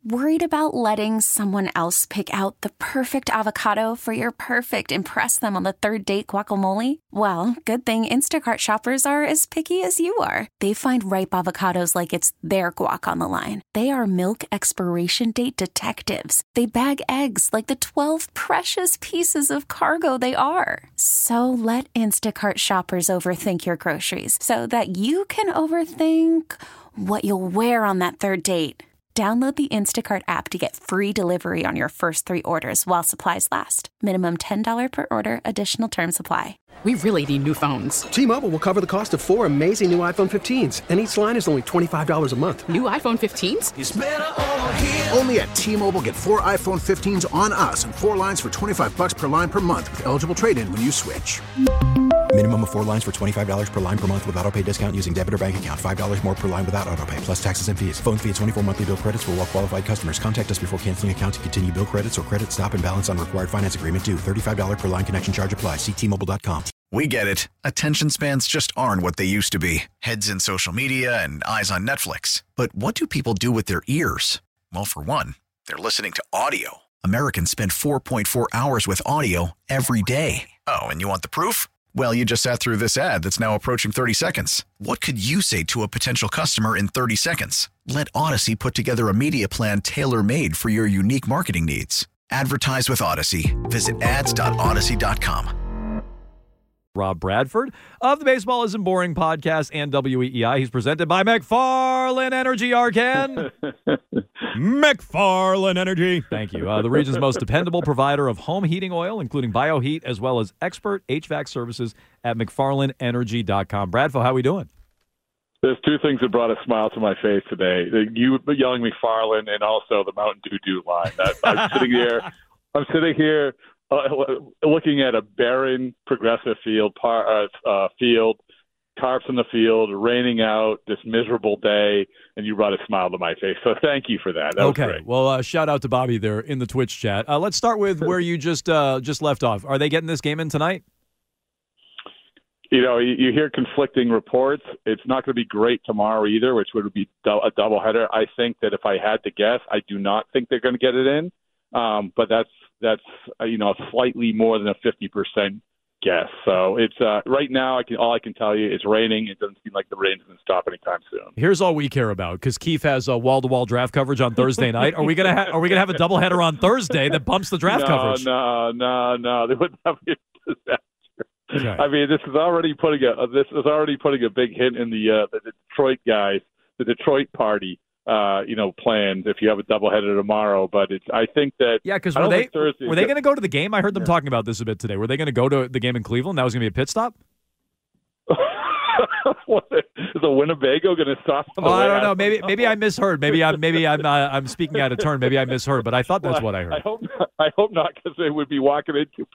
Worried about letting someone else pick out the perfect avocado for your perfect impress them on the third date guacamole? Well, good thing Instacart shoppers are as picky as you are. They find ripe avocados like it's their guac on the line. They are milk expiration date detectives. They bag eggs like the 12 precious pieces of cargo they are. So let Instacart shoppers overthink your groceries so that you can overthink what you'll wear on that third date. Download the Instacart app to get free delivery on your first 3 orders while supplies last. Minimum $10 per order. Additional terms apply. We really need new phones. T-Mobile will cover the cost of 4 amazing new iPhone 15s, and each line is only $25 a month. New iPhone 15s? It's better over here. Only at T-Mobile, get 4 iPhone 15s on us and 4 lines for $25 per line per month with eligible trade-in when you switch. Minimum of 4 lines for $25 per line per month with autopay discount using debit or bank account. $5 more per line without autopay, plus taxes and fees. Phone fee at 24 monthly bill credits for well-qualified customers. Contact us before canceling account to continue bill credits or credit stop and balance on required finance agreement due. $35 per line connection charge applies. See T-Mobile.com. We get it. Attention spans just aren't what they used to be. Heads in social media and eyes on Netflix. But what do people do with their ears? Well, for one, they're listening to audio. Americans spend 4.4 hours with audio every day. Oh, and you want the proof? Well, you just sat through this ad that's now approaching 30 seconds. What could you say to a potential customer in 30 seconds? Let Odyssey put together a media plan tailor-made for your unique marketing needs. Advertise with Odyssey. Visit ads.odyssey.com. Rob Bradford of the Baseball Isn't Boring podcast and WEEI. He's presented by McFarland Energy Arcan. McFarland Energy. Thank you. The region's most dependable provider of home heating oil, including BioHeat, as well as expert HVAC services at McFarlandEnergy.com. Bradford, how are we doing? There's 2 things that brought a smile to my face today. You yelling McFarland and also the Mountain Dew line. I'm sitting here looking at a barren Progressive field, tarps in the field, raining out, this miserable day, and you brought a smile to my face. So thank you for that. That was great. Well, shout out to Bobby there in the Twitch chat. Let's start with where you just left off. Are they getting this game in tonight? You know, you hear conflicting reports. It's not going to be great tomorrow either, which would be a doubleheader. I think that if I had to guess, I do not think they're going to get it in. But that's slightly more than a 50% guess. So it's right now. All I can tell you, it's raining. It doesn't seem like the rain's going to stop anytime soon. Here's all we care about, because Keith has a wall-to-wall draft coverage on Thursday night. Are we gonna have a doubleheader on Thursday that bumps the draft coverage? No. They wouldn't have a disaster. Okay. I mean, this is already putting a big hit in the Detroit guys, the Detroit party. Plans if you have a doubleheader tomorrow. But I think that because were they going to go to the game? I heard them talking about this a bit today. Were they going to go to the game in Cleveland? That was going to be a pit stop. Is a Winnebago going to stop? I don't know. Maybe I misheard. Maybe I'm speaking out of turn. Maybe I misheard. But I thought that's what I heard. I hope not, because they would be walking into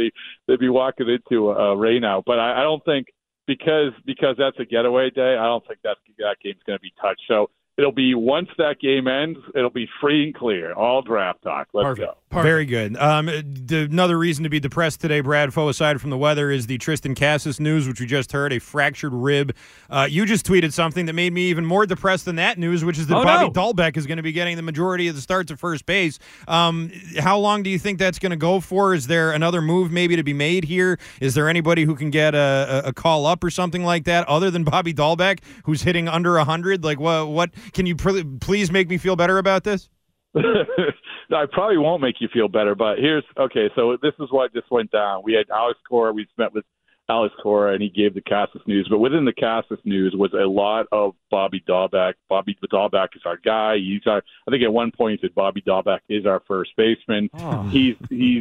a rain out. But I don't think because that's a getaway day. I don't think that game's going to be touched. So. It'll be, once that game ends, it'll be free and clear. All draft talk. Let's go. Very good. Another reason to be depressed today, Bradfo, aside from the weather, is the Tristan Casas news, which we just heard, a fractured rib. You just tweeted something that made me even more depressed than that news, which is that Bobby Dahlbeck is going to be getting the majority of the starts at first base. How long do you think that's going to go for? Is there another move maybe to be made here? Is there anybody who can get a call up or something like that other than Bobby Dahlbeck, who's hitting under 100? Like, what can you please make me feel better about this? I probably won't make you feel better, but so this is what just went down. We had Alex Cora. We met with Alex Cora, and he gave the Casas news. But within the Casas news was a lot of Bobby Dahlbeck. Bobby Dahlbeck is our guy. I think at one point he said Bobby Dahlbeck is our first baseman. Oh. He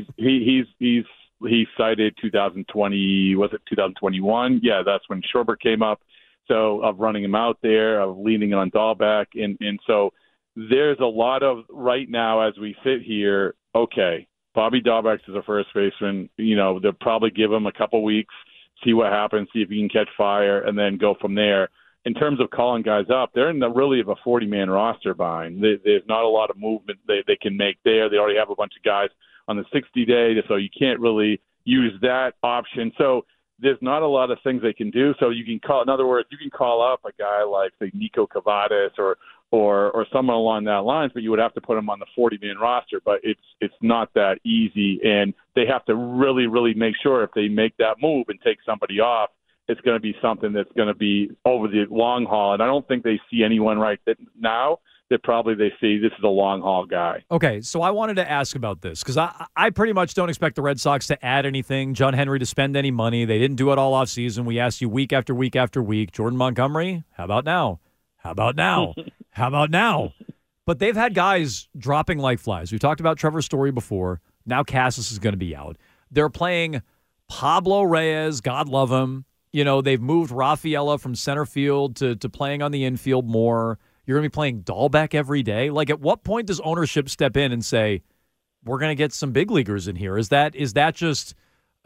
cited 2020. Was it 2021? Yeah, that's when Schwarber came up. So of running him out there, of leaning on Dahlbeck. And so there's a lot of, right now as we sit here, Bobby Dahlbeck is a first baseman. They'll probably give him a couple weeks, see what happens, see if he can catch fire, and then go from there. In terms of calling guys up, they're in really of a 40-man roster bind. There's not a lot of movement they can make there. They already have a bunch of guys on the 60-day, so you can't really use that option. So there's not a lot of things they can do. So you can call, in other words, you can call up a guy like, say, Nico Cavadas or or someone along that lines, but you would have to put him on the 40-man roster. But it's not that easy, and they have to really, really make sure if they make that move and take somebody off, it's going to be something that's going to be over the long haul. And I don't think they see anyone right now that probably they see this is a long-haul guy. Okay, so I wanted to ask about this because I pretty much don't expect the Red Sox to add anything, John Henry to spend any money. They didn't do it all offseason. We asked you week after week after week. Jordan Montgomery, how about now? How about now? How about now? But they've had guys dropping like flies. We talked about Trevor Story before. Now Cassis is going to be out. They're playing Pablo Reyes, God love him. You know, they've moved Rafaela from center field to playing on the infield more. You're going to be playing Dahlbeck every day. Like, at what point does ownership step in and say, we're going to get some big leaguers in here? Is that just,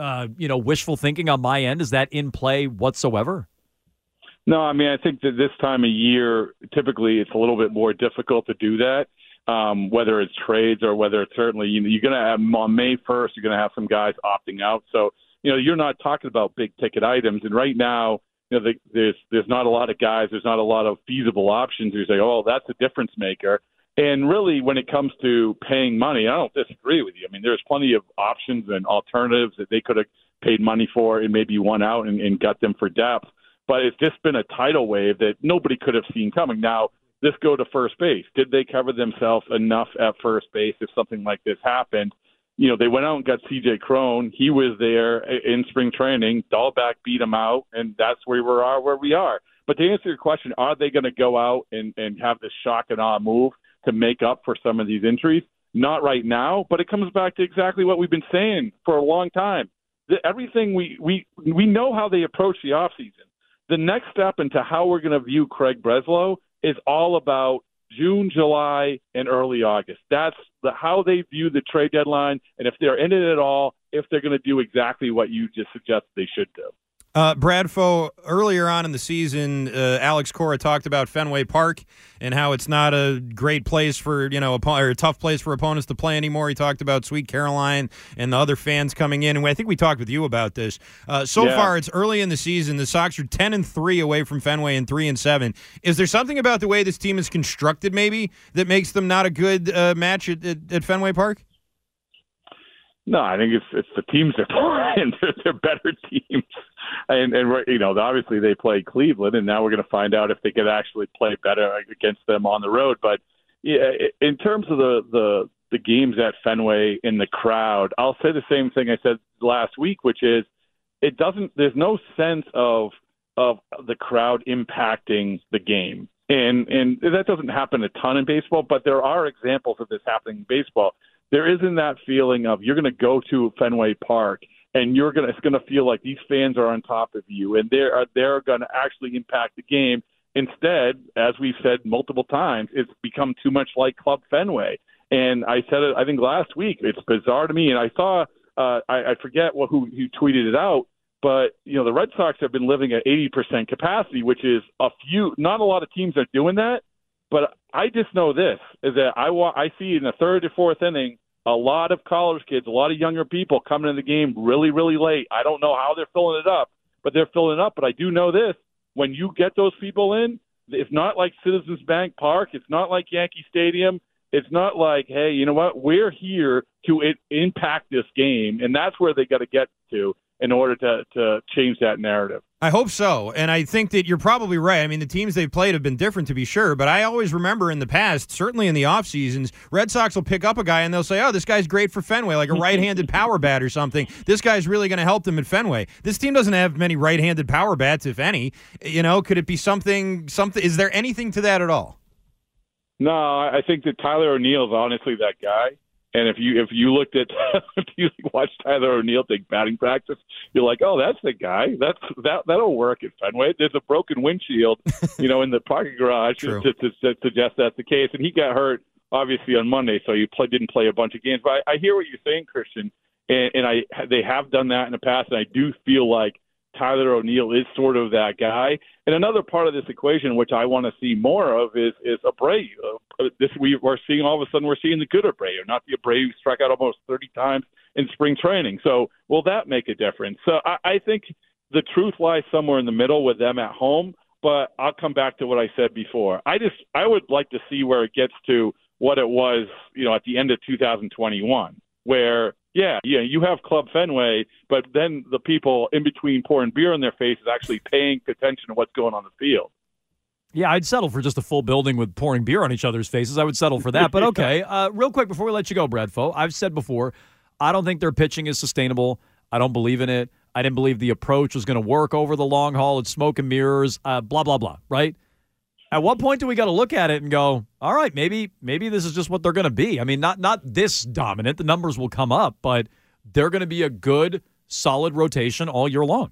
wishful thinking on my end? Is that in play whatsoever? No, I mean, I think that this time of year, typically it's a little bit more difficult to do that, whether it's trades or whether it's certainly, you're going to have on May 1st, you're going to have some guys opting out. So, you're not talking about big ticket items. And right now, there's not a lot of guys, there's not a lot of feasible options. You say, oh, that's a difference maker. And really, when it comes to paying money, I don't disagree with you. I mean, there's plenty of options and alternatives that they could have paid money for and maybe won out and got them for depth. But it's just been a tidal wave that nobody could have seen coming. Now, let's go to first base. Did they cover themselves enough at first base if something like this happened? They went out and got C.J. Cron. He was there in spring training. Dahlbeck beat him out, and that's where we are. But to answer your question, are they going to go out and have this shock and awe move to make up for some of these injuries? Not right now, but it comes back to exactly what we've been saying for a long time. Everything we know how they approach the offseason. The next step into how we're going to view Craig Breslow is all about June, July, and early August. That's how they view the trade deadline, and if they're in it at all, if they're going to do exactly what you just suggested they should do. Bradfo, earlier on in the season, Alex Cora talked about Fenway Park and how it's not a great place for, or a tough place for opponents to play anymore. He talked about Sweet Caroline and the other fans coming in. And I think we talked with you about this. So far, it's early in the season. The Sox are 10-3 away from Fenway and 3-7. Is there something about the way this team is constructed, maybe, that makes them not a good match at Fenway Park? No, I think it's the teams they're playing. They're better teams. And obviously they played Cleveland, and now we're going to find out if they could actually play better against them on the road. But yeah, in terms of the games at Fenway in the crowd, I'll say the same thing I said last week, which is there's no sense of the crowd impacting the game. And that doesn't happen a ton in baseball, but there are examples of this happening in baseball. There isn't that feeling of you're going to go to Fenway Park and it's going to feel like these fans are on top of you and they're going to actually impact the game. Instead, as we've said multiple times, it's become too much like Club Fenway. And I said it, I think last week, it's bizarre to me. And I saw, I forget who tweeted it out, but the Red Sox have been living at 80% capacity, which is not a lot of teams are doing that. But I just know this, is that I see in the third or fourth inning a lot of college kids, a lot of younger people coming in the game really, really late. I don't know how they're filling it up, but they're filling it up. But I do know this, when you get those people in, it's not like Citizens Bank Park. It's not like Yankee Stadium. It's not like, hey, you know what, we're here to impact this game. And that's where they got to get to in order to change that narrative. I hope so, and I think that you're probably right. I mean, the teams they've played have been different, to be sure, but I always remember in the past, certainly in the off seasons, Red Sox will pick up a guy and they'll say, oh, this guy's great for Fenway, like a right-handed power bat or something. This guy's really going to help them at Fenway. This team doesn't have many right-handed power bats, if any. Could it be something? Is there anything to that at all? No, I think that Tyler O'Neill is honestly that guy. And if you looked at if you watched Tyler O'Neill take batting practice, you're like, oh, that's the guy. That'll work at Fenway. There's a broken windshield, in the parking garage to suggest that's the case. And he got hurt obviously on Monday, so he didn't play a bunch of games. But I hear what you're saying, Christian, and they have done that in the past, and I do feel like Tyler O'Neill is sort of that guy. And another part of this equation, which I want to see more of, is Abreu. We're seeing the good Abreu, not the Abreu who struck out almost 30 times in spring training. So will that make a difference? So I think the truth lies somewhere in the middle with them at home. but I'll come back to what I said before. I would like to see where it gets to what it was, at the end of 2021, where, you have Club Fenway, but then the people in between pouring beer in their faces actually paying attention to what's going on the field. Yeah, I'd settle for just a full building with pouring beer on each other's faces. I would settle for that. But okay, real quick before we let you go, Bradfo, I've said before, I don't think their pitching is sustainable. I don't believe in it. I didn't believe the approach was going to work over the long haul. It's smoke and mirrors, blah, blah, blah, right? At what point do we got to look at it and go, all right, maybe this is just what they're going to be? I mean, not this dominant. The numbers will come up, but they're going to be a good, solid rotation all year long.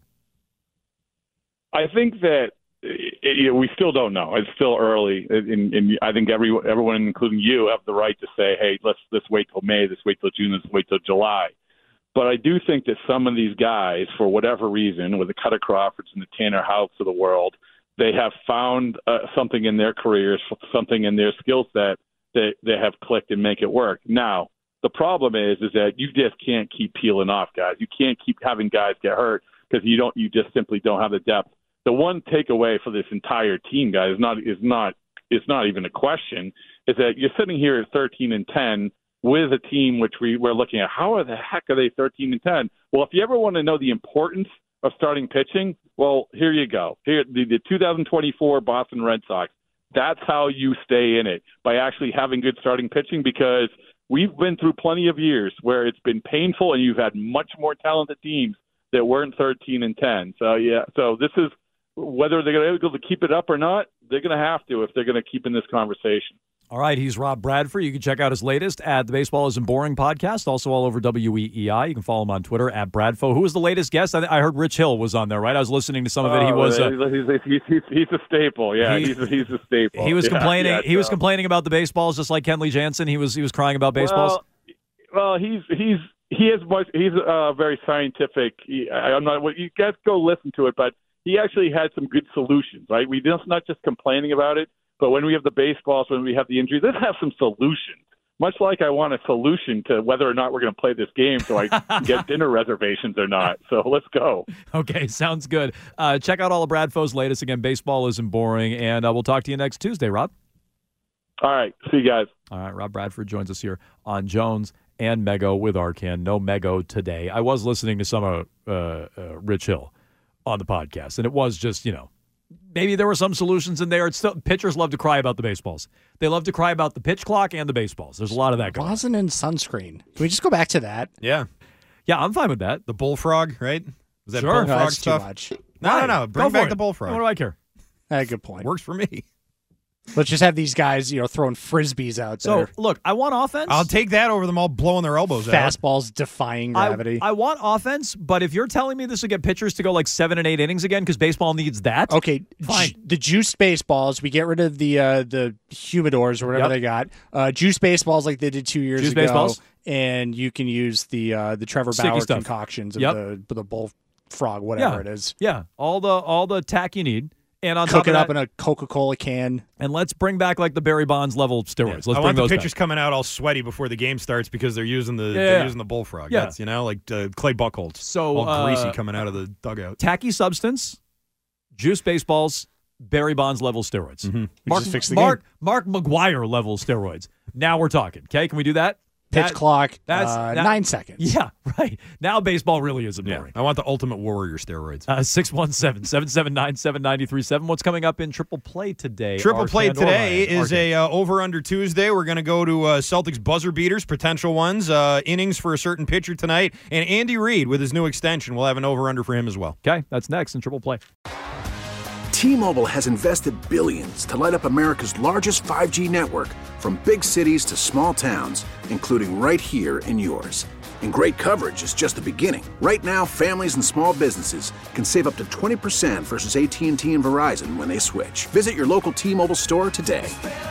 I think that we still don't know. It's still early, and I think everyone, including you, have the right to say, hey, let's wait till May, let's wait till June, let's wait till July. But I do think that some of these guys, for whatever reason, with the Cutter Crawfords and the Tanner Houts of the world, they have found something in their careers, something in their skill set that they have clicked and make it work. Now, the problem is that you just can't keep peeling off guys. You can't keep having guys get hurt because you just simply don't have the depth. The one takeaway for this entire team, guys, is not even a question, is that you're sitting here at 13-10 with a team which we're looking at. How the heck are they 13-10? Well, if you ever want to know the importance of starting pitching, well, here you go. Here, the 2024 Boston Red Sox, that's how you stay in it, by actually having good starting pitching, because we've been through plenty of years where it's been painful and you've had much more talented teams that weren't 13-10. So this is, whether they're going to be able to keep it up or not, they're going to have to if they're going to keep in this conversation. All right, he's Rob Bradford. You can check out his latest at the Baseball Isn't Boring podcast, also all over WEEI. You can follow him on Twitter at Bradfo. Who was the latest guest? I heard Rich Hill was on there, right? I was listening to some of it. He was he's a staple. Yeah, he's a staple. He was complaining. Yeah, he was complaining about the baseballs, just like Kenley Jansen. He was crying about baseballs. Well, he's very scientific. I'm not. You guys go listen to it, but he actually had some good solutions. Right? We just not just complaining about it. But when we have the baseballs, when we have the injuries, let's have some solutions. Much like I want a solution to whether or not we're going to play this game so I can get dinner reservations or not. So let's go. Okay, sounds good. Check out all of Bradfo's latest. Again, Baseball Isn't Boring. And we'll talk to you next Tuesday, Rob. All right. See you guys. All right. Rob Bradford joins us here on Jones and Mego with Arcand. No Mego today. I was listening to some of Rich Hill on the podcast, and it was just, maybe there were some solutions in there. It's still, pitchers love to cry about the baseballs. They love to cry about the pitch clock and the baseballs. There's a lot of that going on. Wasn't in sunscreen. Can we just go back to that? Yeah. Yeah, I'm fine with that. The bullfrog, right? Was that sure. bullfrog that's stuff? Too much. No. Bring back the bullfrog. What do I care? Good point. Works for me. Let's just have these guys, throwing frisbees out there. So, look, I want offense. I'll take that over them all blowing their elbows out. Fastballs defying gravity. I want offense, but if you're telling me this will get pitchers to go like 7 and 8 innings again because baseball needs that, okay, fine. The juiced baseballs, we get rid of the humidors or whatever they got. Juiced baseballs like they did 2 years ago. Baseballs. And you can use the Trevor Bauer concoctions of the bullfrog, whatever it is. Yeah, all the tack you need. And on cook top it of up that, in a Coca-Cola can. And let's bring back like the Barry Bonds level steroids. Yeah. Let's I bring want the those pitchers back. coming out all sweaty before the game starts because they're using the bullfrog. Yeah. That's, like Clay Buchholz. So all greasy coming out of the dugout. Tacky substance, juice baseballs, Barry Bonds level steroids. Mm-hmm. Mark McGwire level steroids. Now we're talking. Okay, can we do that? Pitch clock, that's 9 seconds. Yeah, right. Now baseball really isn't boring. I want the Ultimate Warrior steroids. 617-779-7937. What's coming up in Triple Play today? Triple Play today is a over-under Tuesday. We're going to go to Celtics buzzer beaters, potential ones, innings for a certain pitcher tonight. And Andy Reid, with his new extension, we'll have an over-under for him as well. Okay, that's next in Triple Play. T-Mobile has invested billions to light up America's largest 5G network, from big cities to small towns, including right here in yours. And great coverage is just the beginning. Right now, families and small businesses can save up to 20% versus AT&T and Verizon when they switch. Visit your local T-Mobile store today.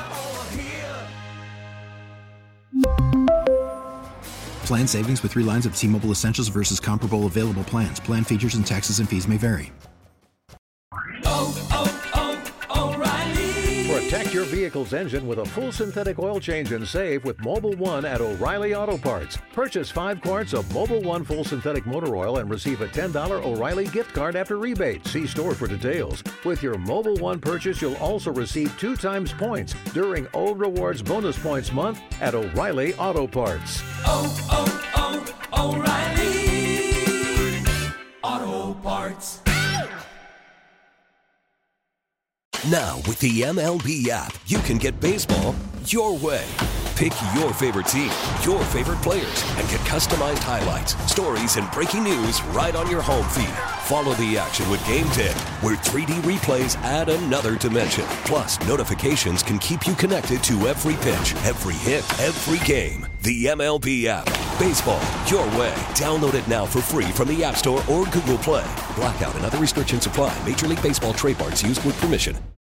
Plan savings with 3 lines of T-Mobile Essentials versus comparable available plans. Plan features and taxes and fees may vary. Protect your vehicle's engine with a full synthetic oil change and save with Mobil 1 at O'Reilly Auto Parts. Purchase 5 quarts of Mobil 1 full synthetic motor oil and receive a $10 O'Reilly gift card after rebate. See store for details. With your Mobil 1 purchase, you'll also receive 2 times points during O Rewards Bonus Points Month at O'Reilly Auto Parts. O'Reilly Auto Parts. Now, with the MLB app, you can get baseball your way. Pick your favorite team, your favorite players, and get customized highlights, stories, and breaking news right on your home feed. Follow the action with Game Day, where 3D replays add another dimension. Plus, notifications can keep you connected to every pitch, every hit, every game. The MLB app. Baseball your way. Download it now for free from the App Store or Google Play. Blackout and other restrictions apply. Major League Baseball trademarks used with permission.